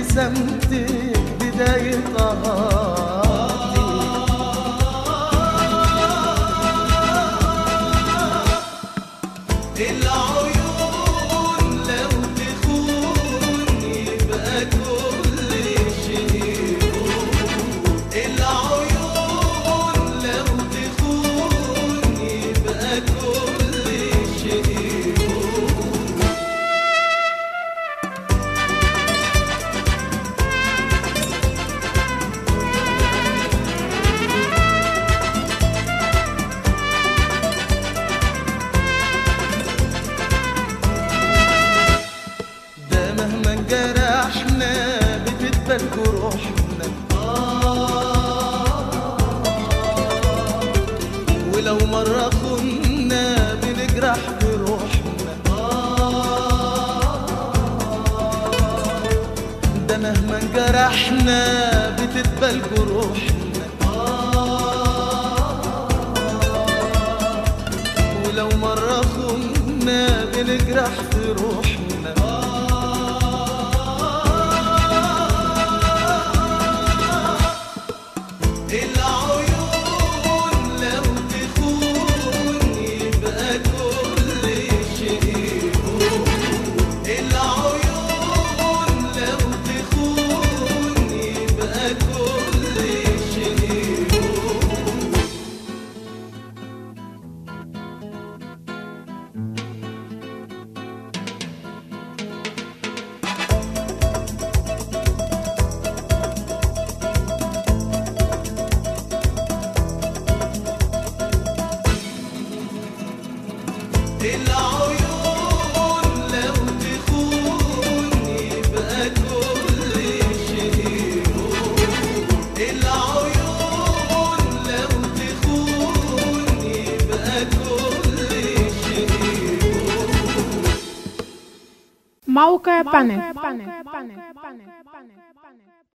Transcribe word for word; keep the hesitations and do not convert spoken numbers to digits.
ابتسامتك بداية طهارتي. العيون لو تخون يبقى كل شيء، العيون لو تخون يبقى كل شيء. جرحنا بتتبل جروحنا، آه ولو مرة خنا بنجرح بروحنا، آه ده مهما جرحنا بتتبل جروحنا، آه ولو مرة خنا بنجرح بروحنا، العيون لو تخون يبقى كل شيء، العيون لو تخون يبقى كل شيء. العيون لو تخون يبقى كل شيء، العيون لو تخون يبقى كل شيء. موقع بانل.